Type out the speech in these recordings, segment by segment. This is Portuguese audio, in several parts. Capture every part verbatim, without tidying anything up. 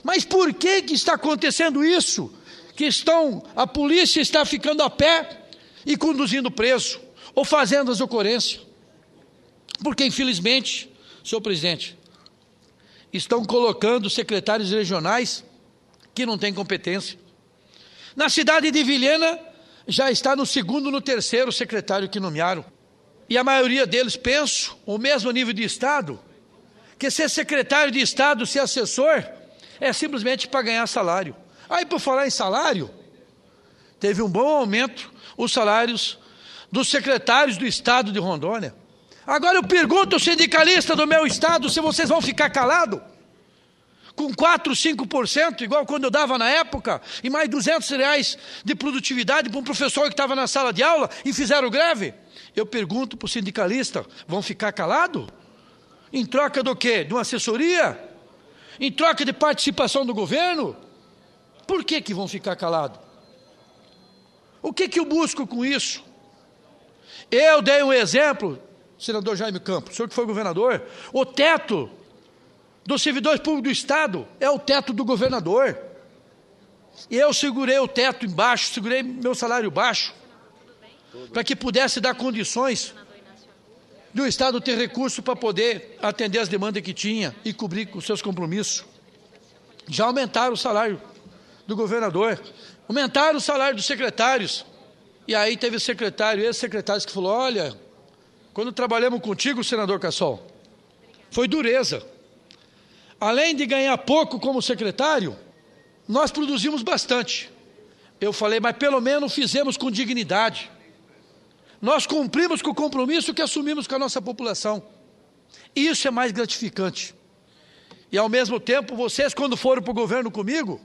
Mas por que que está acontecendo isso? Que estão, a polícia está ficando a pé e conduzindo preso, ou fazendo as ocorrências. Porque, infelizmente, senhor presidente, estão colocando secretários regionais que não têm competência. Na cidade de Vilhena, já está no segundo, no terceiro secretário que nomearam. E a maioria deles, penso, o mesmo nível de Estado, que ser secretário de Estado, ser assessor, é simplesmente para ganhar salário. Aí, por falar em salário, teve um bom aumento os salários dos secretários do Estado de Rondônia. Agora eu pergunto ao sindicalista do meu estado se vocês vão ficar calados, com quatro, cinco por cento, igual quando eu dava na época, e mais duzentos reais de produtividade para um professor que estava na sala de aula e fizeram greve. Eu pergunto para o sindicalista, vão ficar calados? Em troca do quê? De uma assessoria? Em troca de participação do governo? Por que que vão ficar calados? O que que eu busco com isso? Eu dei um exemplo, senador Jaime Campos, o senhor que foi governador, o teto dos servidores públicos do Estado é o teto do governador. E eu segurei o teto embaixo, segurei meu salário baixo, para que pudesse dar condições do Estado ter recurso para poder atender as demandas que tinha e cobrir com seus compromissos. Já aumentaram o salário do governador, aumentaram o salário dos secretários. E aí teve secretário, esses secretários que falou, olha, quando trabalhamos contigo, senador Cassol, foi dureza. Além de ganhar pouco como secretário, nós produzimos bastante. Eu falei, mas pelo menos fizemos com dignidade. Nós cumprimos com o compromisso que assumimos com a nossa população. Isso é mais gratificante. E ao mesmo tempo, vocês quando foram para o governo comigo,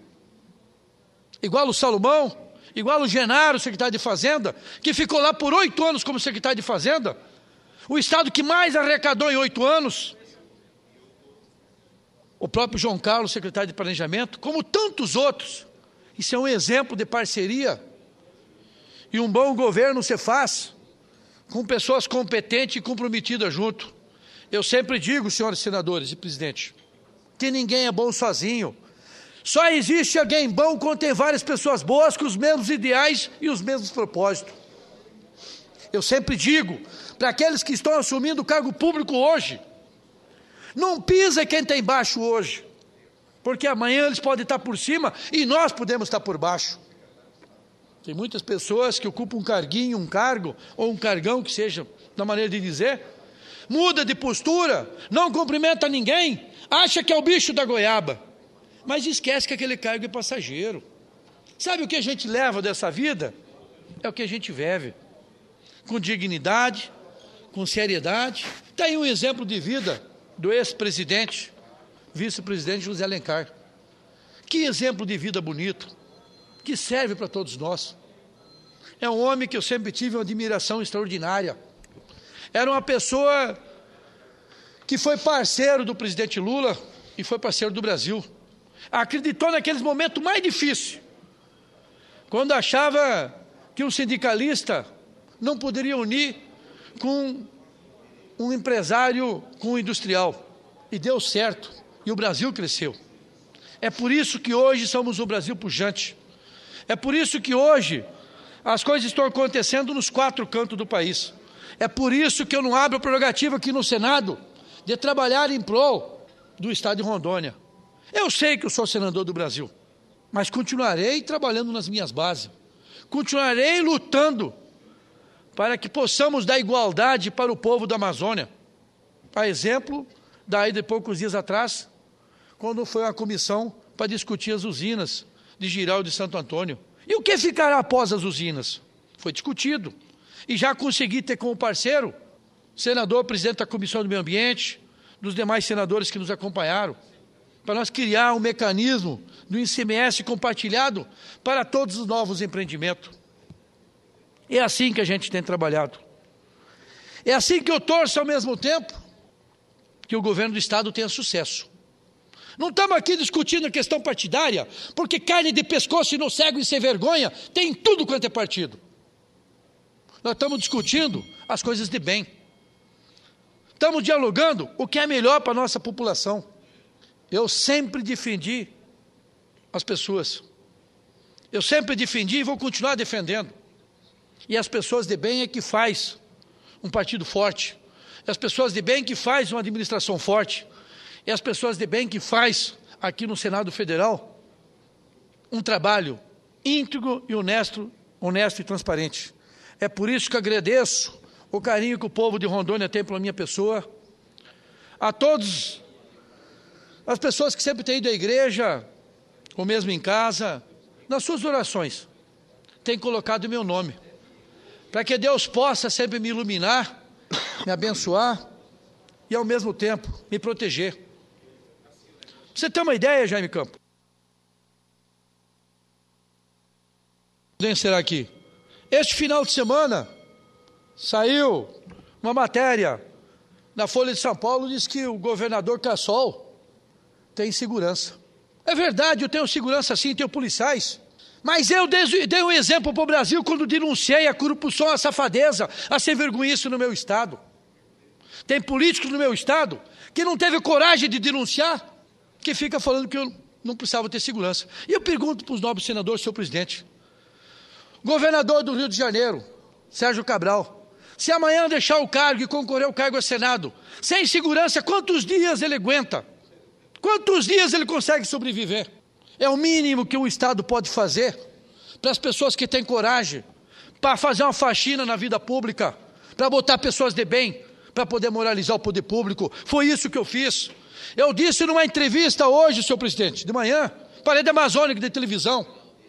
igual o Salomão, igual o Genaro, secretário de Fazenda, que ficou lá por oito anos como secretário de Fazenda, o estado que mais arrecadou em oito anos, o próprio João Carlos, secretário de Planejamento, como tantos outros. Isso é um exemplo de parceria. E um bom governo se faz com pessoas competentes e comprometidas junto. Eu sempre digo, senhores senadores e presidente, que ninguém é bom sozinho. Só existe alguém bom quando tem várias pessoas boas com os mesmos ideais e os mesmos propósitos. Eu sempre digo, para aqueles que estão assumindo o cargo público hoje, não pisa quem está embaixo hoje, porque amanhã eles podem estar por cima e nós podemos estar por baixo. Tem muitas pessoas que ocupam um carguinho, um cargo, ou um cargão que seja, da maneira de dizer, muda de postura, não cumprimenta ninguém, acha que é o bicho da goiaba, mas esquece que aquele cargo é passageiro. Sabe o que a gente leva dessa vida? É o que a gente vive, com dignidade, com seriedade. Está aí um exemplo de vida do ex-presidente, vice-presidente José Alencar. Que exemplo de vida bonito, que serve para todos nós. É um homem que eu sempre tive uma admiração extraordinária. Era uma pessoa que foi parceiro do presidente Lula e foi parceiro do Brasil. Acreditou naqueles momentos mais difíceis, quando achava que um sindicalista não poderia unir com um empresário, com um industrial. E deu certo, e o Brasil cresceu. É por isso que hoje somos o Brasil pujante. É por isso que hoje as coisas estão acontecendo nos quatro cantos do país. É por isso que eu não abro a prerrogativa aqui no Senado de trabalhar em prol do Estado de Rondônia. Eu sei que eu sou senador do Brasil, mas continuarei trabalhando nas minhas bases. Continuarei lutando para que possamos dar igualdade para o povo da Amazônia. A exemplo, daí de poucos dias atrás, quando foi uma comissão para discutir as usinas de Girau e de Santo Antônio. E o que ficará após as usinas? Foi discutido. E já consegui ter como parceiro, senador, presidente da Comissão do Meio Ambiente, dos demais senadores que nos acompanharam, para nós criar um mecanismo do I C M S compartilhado para todos os novos empreendimentos. É assim que a gente tem trabalhado. É assim que eu torço ao mesmo tempo que o governo do Estado tenha sucesso. Não estamos aqui discutindo a questão partidária, porque carne de pescoço e no cego e sem vergonha tem tudo quanto é partido. Nós estamos discutindo as coisas de bem. Estamos dialogando o que é melhor para a nossa população. Eu sempre defendi as pessoas. Eu sempre defendi e vou continuar defendendo. E as pessoas de bem é que faz um partido forte. E as pessoas de bem que faz uma administração forte. E as pessoas de bem que faz aqui no Senado Federal um trabalho íntegro e honesto, honesto e transparente. É por isso que agradeço o carinho que o povo de Rondônia tem pela minha pessoa. A todos as pessoas que sempre têm ido à igreja, ou mesmo em casa, nas suas orações, têm colocado o meu nome, para que Deus possa sempre me iluminar, me abençoar e, ao mesmo tempo, me proteger. Você tem uma ideia, Jaime Campos? Será aqui? Este final de semana, saiu uma matéria na Folha de São Paulo, diz que o governador Cassol tem segurança. É verdade, eu tenho segurança sim, tenho policiais. Mas eu dei um exemplo para o Brasil quando denunciei a corrupção, a safadeza, a sem vergonhice no meu estado. Tem políticos no meu estado que não teve coragem de denunciar, que fica falando que eu não precisava ter segurança. E eu pergunto para os nobres senadores, senhor presidente, governador do Rio de Janeiro, Sérgio Cabral, se amanhã deixar o cargo e concorrer ao cargo ao Senado, sem segurança, quantos dias ele aguenta? Quantos dias ele consegue sobreviver? É o mínimo que o Estado pode fazer para as pessoas que têm coragem, para fazer uma faxina na vida pública, para botar pessoas de bem, para poder moralizar o poder público. Foi isso que eu fiz. Eu disse numa entrevista hoje, senhor presidente, de manhã, para a Rede Amazônica de televisão,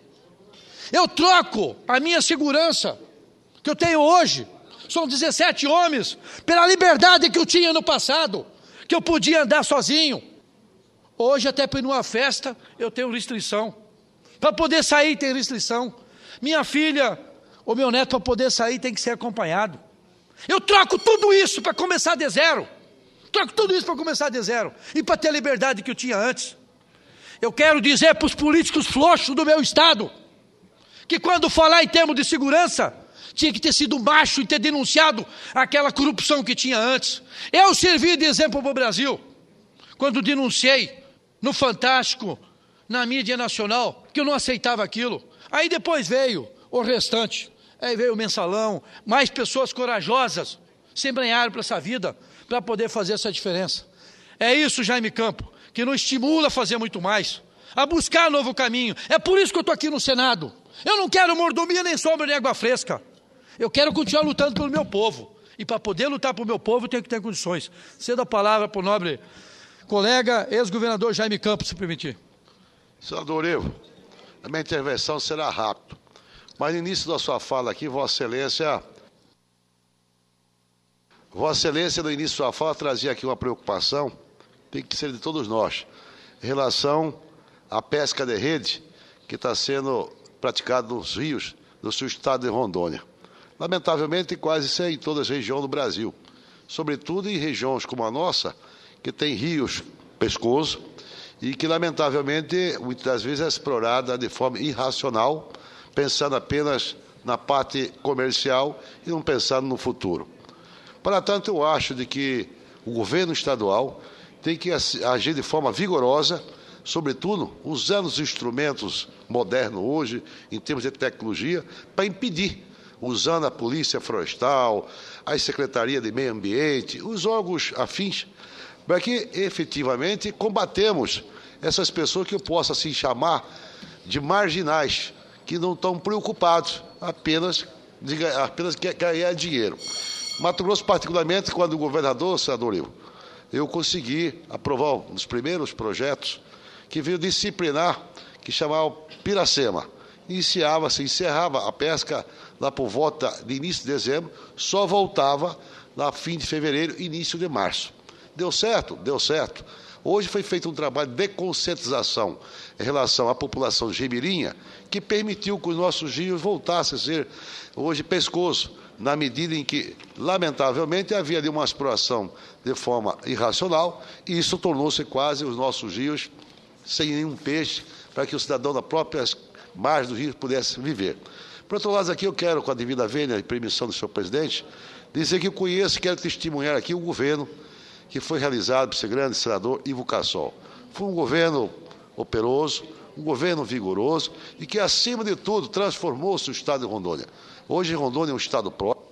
eu troco a minha segurança, que eu tenho hoje, são dezessete homens, pela liberdade que eu tinha no passado, que eu podia andar sozinho. Hoje, até para ir numa festa, eu tenho restrição. Para poder sair, tem restrição. Minha filha, ou meu neto, para poder sair, tem que ser acompanhado. Eu troco tudo isso para começar de zero. Troco tudo isso para começar de zero. E para ter a liberdade que eu tinha antes. Eu quero dizer para os políticos floxos do meu estado, que quando falar em termos de segurança, tinha que ter sido macho e ter denunciado aquela corrupção que tinha antes. Eu servi de exemplo para o Brasil, quando denunciei no Fantástico, na mídia nacional, que eu não aceitava aquilo. Aí depois veio o restante, aí veio o Mensalão, mais pessoas corajosas se embrenharam para essa vida, para poder fazer essa diferença. É isso, Jaime Campos, que nos estimula a fazer muito mais, a buscar novo caminho. É por isso que eu estou aqui no Senado. Eu não quero mordomia, nem sombra, nem água fresca. Eu quero continuar lutando pelo meu povo. E para poder lutar pelo meu povo, eu tenho que ter condições. Cedo a palavra para o nobre colega, ex-governador Jaime Campos, se permitir. Senador Ivo, a minha intervenção será rápida. Mas no início da sua fala aqui, Vossa Excelência... Vossa Excelência, no início da sua fala, trazia aqui uma preocupação, tem que ser de todos nós, em relação à pesca de rede, que está sendo praticada nos rios do seu estado de Rondônia. Lamentavelmente, quase isso é em todas as regiões do Brasil, sobretudo em regiões como a nossa, que tem rios pescoço e que, lamentavelmente, muitas das vezes é explorada de forma irracional, pensando apenas na parte comercial e não pensando no futuro. Para tanto, eu acho de que o governo estadual tem que agir de forma vigorosa, sobretudo usando os instrumentos modernos hoje, em termos de tecnologia, para impedir, usando a Polícia Florestal, a Secretaria de Meio Ambiente, os órgãos afins, para que efetivamente combatemos essas pessoas que eu posso assim chamar de marginais, que não estão preocupados apenas de apenas ganhar dinheiro. Mato Grosso, particularmente, quando o governador, senador Ivo, eu consegui aprovar um dos primeiros projetos que veio disciplinar, que chamava Piracema. Iniciava-se, encerrava a pesca lá por volta de início de dezembro, só voltava lá fim de fevereiro, início de março. Deu certo? Deu certo. Hoje foi feito um trabalho de conscientização em relação à população ribeirinha, que permitiu que os nossos rios voltassem a ser hoje pescoço, na medida em que, lamentavelmente, havia ali uma exploração de forma irracional, e isso tornou-se quase os nossos rios sem nenhum peixe, para que o cidadão da própria margem do rio pudesse viver. Por outro lado, aqui eu quero, com a devida vênia e permissão do senhor presidente, dizer que eu conheço e quero testemunhar aqui o governo que foi realizado pelo seu grande senador Ivo Cassol. Foi um governo operoso, um governo vigoroso e que, acima de tudo, transformou-se o Estado de Rondônia. Hoje, Rondônia é um Estado próprio.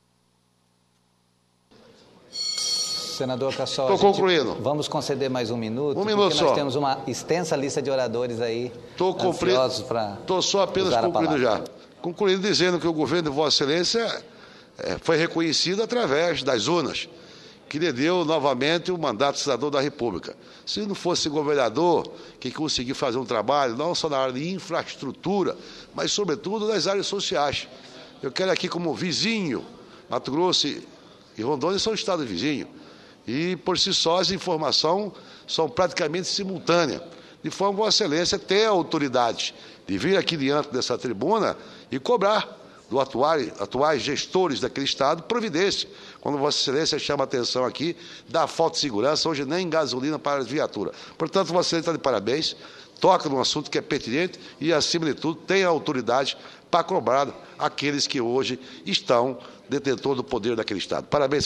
Senador Cassol, estou concluindo. Vamos conceder mais um minuto, um minuto porque só. Nós temos uma extensa lista de oradores aí, estou ansiosos para Estou só apenas concluindo já. Concluindo dizendo que o governo de Vossa Excelência é, foi reconhecido através das urnas, que lhe deu novamente o mandato de cidadão da República. Se não fosse governador que conseguiu fazer um trabalho, não só na área de infraestrutura, mas, sobretudo, nas áreas sociais. Eu quero aqui, como vizinho, Mato Grosso e Rondônia são estados vizinhos. E, por si só, as informações são praticamente simultâneas, de forma que Vossa Excelência tem a autoridade de vir aqui diante dessa tribuna e cobrar dos atuais, atuais gestores daquele Estado providência, quando Vossa Excelência chama a atenção aqui da falta de segurança, hoje nem gasolina para as viaturas. Portanto, Vossa Excelência está de parabéns, toca num assunto que é pertinente e, acima de tudo, tem a autoridade para cobrar aqueles que hoje estão detentores do poder daquele Estado. Parabéns.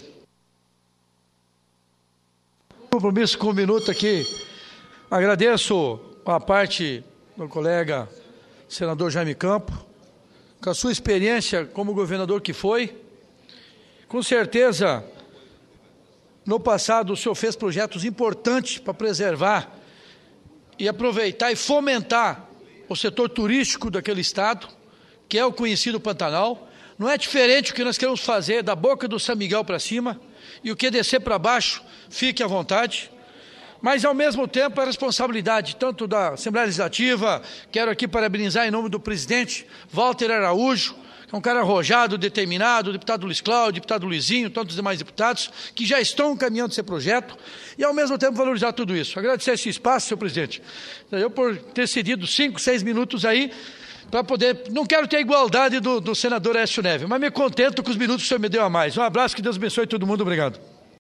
Compromisso com um minuto aqui. Agradeço a parte do colega senador Jaime Campos, com a sua experiência como governador que foi. Com certeza, no passado, o senhor fez projetos importantes para preservar e aproveitar e fomentar o setor turístico daquele estado, que é o conhecido Pantanal. Não é diferente o que nós queremos fazer da boca do São Miguel para cima, e o que descer para baixo, fique à vontade. Mas, ao mesmo tempo, é responsabilidade tanto da Assembleia Legislativa. Quero aqui parabenizar em nome do presidente Walter Araújo, que é um cara arrojado, determinado, o deputado Luiz Cláudio, o deputado Luizinho, tantos demais deputados, que já estão caminhando esse projeto, e, ao mesmo tempo, valorizar tudo isso. Agradecer esse espaço, senhor presidente. Eu, por ter cedido cinco, seis minutos aí, para poder... Não quero ter a igualdade do, do senador Aécio Neves, mas me contento com os minutos que o senhor me deu a mais. Um abraço, que Deus abençoe todo mundo. Obrigado.